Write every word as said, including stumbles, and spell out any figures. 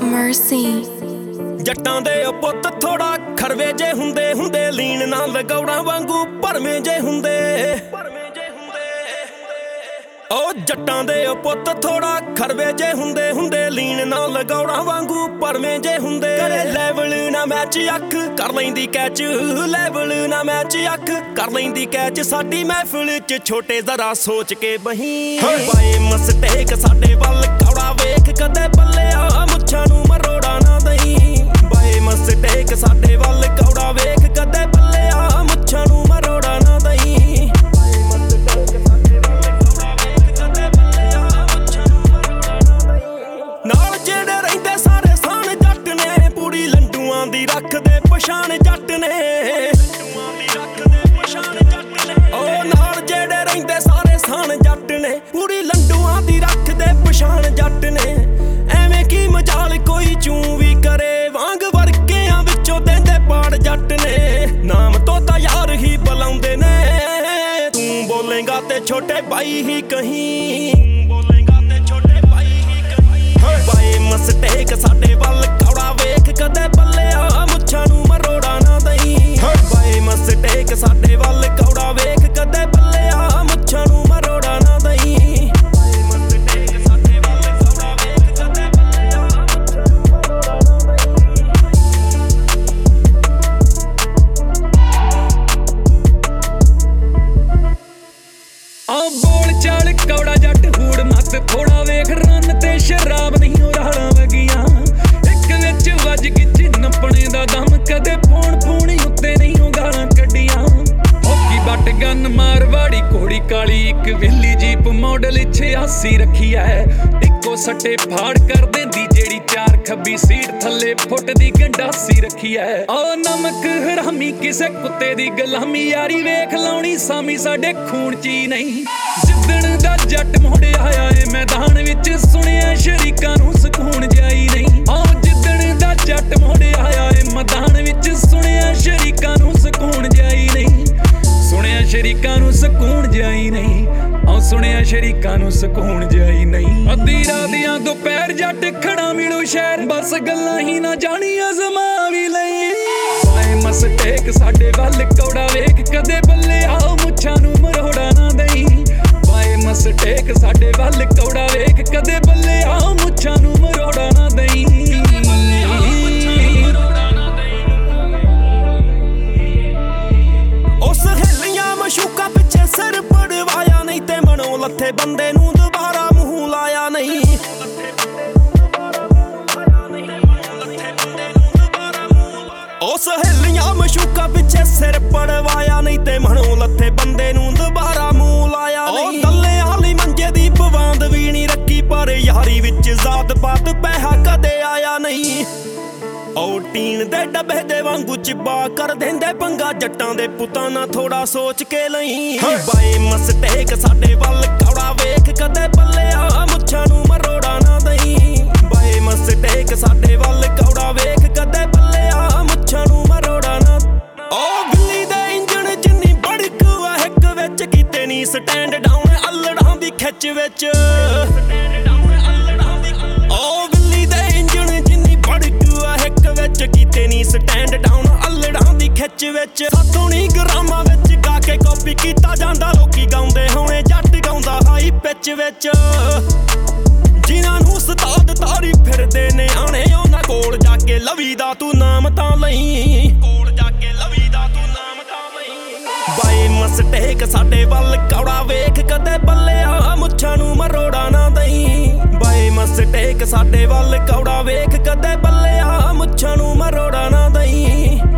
Mercy ਜੱਟਾਂ ਦੇ ਉਹ ਪੁੱਤ ਥੋੜਾ ਖਰਵੇ ਜੇ ਹੁੰਦੇ ਹੁੰਦੇ ਲੀਨ ਨਾ ਲਗੌੜਾਂ ਵਾਂਗੂ ਭਰਵੇਂ ਜੇ ਹੁੰਦੇ ਉਹ ਜੱਟਾਂ ਦੇ ਉਹ ਪੁੱਤ ਥੋੜਾ ਖਰਵੇ ਜੇ ਹੁੰਦੇ ਹੁੰਦੇ ਲੀਨ ਨਾ ਲਗੌੜਾਂ ਵਾਂਗੂ ਭਰਵੇਂ ਜੇ ਹੁੰਦੇ ਕਰੇ ਲੈਵਲ ਨਾ ਮੈਚ ਅੱਖ ਕਰ ਲੈਂਦੀ ਕੈਚ ਲੈਵਲ ਨਾ ਮੈਚ ਅੱਖ ਕਰ ਲੈਂਦੀ ਕੈਚ ਸਾਡੀ ਮਹਿਫਿਲ ਚ ਛੋਟੇ ਜ਼ਰਾ ਸੋਚ ਕੇ ਬਹੀਂ ਬਾਏ ਮਸਟੇਕ ਸਾਡੇ ਵੱਲ ਕੌੜਾ ਵੇਖ ਕਦੇ ਬੱਲਿਆ ਮੁੱਛਾਂ ਨੂੰ ਮਰੋੜਾ ਨਾ ਦਈ ਬਾਏ ਮਸਟੇਕ ਸਾਡੇ ਵੱਲ ਕੌੜਾ ਵੇਖ ਕਦੇ ਬੱਲਿਆ ਮੁੱਛਾਂ ਨੂੰ ਮਰੋੜਾ ਨਾ ਦਈ ਨਾਲ ਜਿਹੜੇ ਰਹਿੰਦੇ ਸਾਰੇ ਸਾਨ ਜੱਟ ਨੇ ਪੂਰੀ ਲੰਡੂਆਂ ਦੀ ਰੱਖਦੇ ਪਛਾਣ ਜੱਟ ਨੇ ਉਹ ਨਾਲ ਜਿਹੜੇ ਰਹਿੰਦੇ ਸਾਰੇ ਸਾਨ ਜੱਟ ਨੇ ਪੂਰੀ ਲੰਡੂਆਂ ਦੀ ਰੱਖਦੇ ਪਛਾਣ ਜੱਟ ਨੇ ਐਵੇਂ ਕੀ ਮਜਾਲ ਕੋਈ ਚੂੰ ਵੀ ਕਰੇ ਵਾਂਗ ਵਰਕਿਆਂ ਵਿੱਚੋਂ ਦਿੰਦੇ ਪਾੜ ਜੱਟ ਨੇ ਨਾਮ ਤੋਂ ਤਾਂ ਯਾਰ ਹੀ ਬੁਲਾਉਂਦੇ ਨੇ ਤੂੰ ਬੋਲੇਗਾ ਤੇ ਛੋਟੇ ਭਾਈ ਹੀ ਕਹੀਂ ਬਾਏ ਮਸਟੇਕ ਸਾਡੇ ਵੱਲ ਕੌੜਾ ਵੇਖ ਕਦੇ ਬੱਲਿਆ ਮੁੱਛਾਂ ਨੂੰ ਮਰੋੜਾ ਨਾ ਦਈ ਬਾਏ ਮਸਟੇਕ ਸਾਡੇ ਵੱਲ ਕੌੜਾ ਵੇਖ ਕਦੇ ਬੱਲਿਆ ਮੁੱਛਾਂ ਨੂੰ ਮਰੋੜਾ ਨਾ ਦਈ ਬਾਏ ਮਸਟੇਕ ਸਾਡੇ ਵੱਲ ਕੌੜਾ ਵੇਖ ਕਦੇ ਬੱਲਿਆ ਆ ਬੋਲ ਚਾਲ ਕੌੜਾ ਜੱਟ ਹੂੜ ਮੱਤ ਥੋੜਾ ਵੇਖ ਰੰਨ ਤੇ ਸ਼ਰਾਬ ਨਹੀਂ ਉਹ ਰਾਲਾਂ ਵਗੀਆਂ ਇੱਕ ਵਿੱਚ ਵੱਜ ਗਿੱਜ ਨੱਪਣੇ ਦਾ ਦਮ ਕਦੇ ਫੋਨ ਫੋਣੀ ਉੱਤੇ ਨਹੀਂ ਉਹ ਗਾਲਾਂ ਕੱਢੀਆਂ ਹੋਕੀ ਬੱਟ ਗਨ ਮਾਰਵਾੜੀ ਘੋੜੀ ਕਾਲੀ ਇੱਕ ਵੇਲੀ ਜੀਪ ਮਾਡਲ ਛਿਆਸੀ ਰੱਖੀ ਐ ਇੱਕੋ ਸੱਟੇ ਫਾੜ ਕਰ ਦਿੰਦੀ ਜਿਹੜੀ ਚਾਰ ਖੱਬੀ ਸੀਟ ਥੱਲੇ ਫੁੱਟ ਦੀ ਗੰਡਾਸੀ ਰੱਖੀ ਐ ਆ ਨਮਕ ਹਰਾਮੀ ਕਿਸੇ ਕੁੱਤੇ ਦੀ ਗੁਲਾਮੀ ਯਾਰੀ ਵੇਖ ਲਾਉਣੀ ਸਾਮੀ ਸਾਡੇ ਖੂਨ ਚ ਹੀ ਨਹੀਂ ਜਿੱਦਣ ਦਾ ਜੱਟ ਮੋੜਿਆ ਆਇਆ ਏ ਮੈਦਾਨ ਵਿੱਚ ਸੁਣਿਆ ਸ਼ਰੀਕਾਂ ਨੂੰ ਸਕੂਨ ਜਾਈ ਨਹੀਂ ਆ ਜਿੱਦਣ ਦਾ ਜੱਟ ਮੋੜਿਆ ਆਇਆ ਏ ਮੈਦਾਨ ਵਿੱਚ ਸੁਣਿਆ ਸ਼ਰੀਕਾਂ ਨੂੰ ਸਕੂਨ ਜਾਈ ਨਹੀਂ ਸੁਣਿਆ ਸ਼ਰੀਕਾਂ ਨੂੰ ਸਕੂਨ ਜਾਈ ਨਹੀਂ ਆ ਸੁਣਿਆ ਸ਼ਰੀਕਾਂ ਨੂੰ ਸਕੂਨ ਜਾਈ ਨਹੀਂ ਅੱਧੀ ਰਾਤੀਆਂ ਦੁਪਹਿਰ ਜੱਟ ਖੜਾ ਮਿਲੂ ਸ਼ਹਿਰ ਬਸ ਗੱਲਾਂ ਹੀ ਨਾ ਜਾਣੀਆਂ ਜ਼ਮਾ ਵੀ ਲਈ ਬਾਏ ਮਸਟੇਕ ਸਾਡੇ ਵੱਲ ਕੌੜਾ ਵੇਖ ਕਦੇ ਬੱਲਿਆ ਮੁੱਛਾਂ ਨੂੰ ਮਰੋੜਾ ਨਾ ਦਈ ਬਾਏ ਮਸਟੇਕ ਸਾਡੇ ਵੱਲ ਕੌੜਾ ਵੇਖ ਕਦੇ ਬੱਲਿਆ ਮੁੱਛਾਂ ਨੂੰ ਮਰੋੜਾ ਨਾ ਦਈ ਉਸ ਹਿੱਲੀਆਂ ਮਸ਼ੂਕਾਂ ਪਿੱਛੇ ਸਿਰ ਪੜਵਾਇਆ ਨਹੀਂ ਤੇ ਮਨੋਂ ਲੱਥੇ ਬੰਦੇ ਨੂੰ ਦੁਬਾਰਾ ਮੂੰਹ ਲਾਇਆ ਨਹੀਂ ਉਸ ਹਿੱਲੀਆਂ ਮਸ਼ੂਕਾਂ ਪਿੱਛੇ ਸਿਰ ਪੜਵਾਇਆ ਨਹੀਂ ਤੇ ਮਨੋਂ ਲੱਥੇ ਬੰਦੇ ਨੂੰ ਦੁਬਾਰਾ ਮੂੰਹ ਲਾਇਆ ਨਹੀਂ ਦੱਲੇ ਵਾਲੀ ਮੰਜੇ ਦੀ ਪਵਾਂਦ ਵੀ ਨਹੀਂ ਰੱਖੀ ਪਰ ਯਾਰੀ ਵਿੱਚ ਜ਼ਾਤ ਪਾਤ ਪੈਸਾ ਕਦੇ ਆਇਆ ਨਹੀਂ ਉਹ ਟੀਨ ਦੇ ਡੱਬੇ ਦੇ ਵਾਂਗੂ ਚਿੱਬਾ ਕਰ ਦਿੰਦੇ ਪੰਗਾ ਜੱਟਾਂ ਦੇ ਪੁੱਤਾਂ ਨਾਲ ਥੋੜਾ ਸੋਚ ਕੇ ਲਈ ਬਾਏ ਮਸਟੇਕ ਸਾਡੇ ਵੱਲ ਕੌੜਾ ਵੇਖ ਕਦੇ ਬੱਲਿਆ ਮੁੱਛਾਂ ਨੂੰ ਮਰੋੜਾ ਨਾ ਦਈ ਬਾਏ ਮਸਟੇਕ ਸਾਡੇ ਵੱਲ ਕੌੜਾ ਵੇਖ ਕਦੇ ਬੱਲਿਆ ਮੁੱਛਾਂ ਨੂੰ ਮਰੋੜਾ ਨਾ ਉਹ ਬਿੱਲੀ ਦੇ ਇੰਜਣ ਜਿੰਨੀ ਬੜਕ ਆ ਇੱਕ ਵਿੱਚ ਕੀਤੇ ਨੀ ਸਟੈਂਡ ਡਾਊਨ ਅਲੜਾਂ ਦੀ ਖਿੱਚ ਵਿੱਚ ਉਹ ਬਿੱਲੀ ਦੇ ਇੰਜਣ ਜਿੰਨੀ ਬੜਕ ਆ ਇੱਕ ਵਿੱਚ ਕੀਤੇ ਨੀ ਸਟੈਂਡ ਡਾਊਨ ਅਲੜਾਂ ਦੀ ਖਿੱਚ ਵਿੱਚ ਸੱਤੋਣੀ ਗ੍ਰਾਮਾਂ ਵਿੱਚ ਗਾ ਕੇ ਕਾਪੀ ਕੀਤਾ ਜਾਂਦਾ ਲੋਕੀ ਗਾਉਂਦੇ ਹੋਣੇ ਜੱਟ ਗਾਉਂਦਾ ਹਾਈ ਪਿੱਚ ਵਿੱਚ ਜਿਨ੍ਹਾਂ ਨੂੰ ਉਸਤਾਦ ਤਾਰੀ ਫਿਰਦੇ ਨੇ ਆਣੇ ਉਹਨਾਂ ਕੋਲ ਜਾ ਕੇ ਲਵੀ ਦਾ ਤੂੰ ਨਾਮ ਤਾਂ ਲਈ ਕੋਲ ਜਾ ਕੇ ਲਵੀ ਦਾ ਤੂੰ ਨਾਮ ਤਾਂ ਲਈ ਬਾਏ ਮਸਟੇਕ ਸਾਡੇ ਵੱਲ ਕੌੜਾ ਵੇਖ ਕਦੇ ਬੱਲਿਆ ਮੁੱਛਾਂ ਨੂੰ ਮਰੋੜਾ ਨਾ ਦਈ ਬਾਏ ਮਸਟੇਕ ਸਾਡੇ ਵੱਲ ਕੌੜਾ ਵੇਖ ਕਦੇ ਬੱਲਿਆ ਮੁੱਛਾਂ ਨੂੰ ਮਰੋੜਾ ਨਾ ਦਈ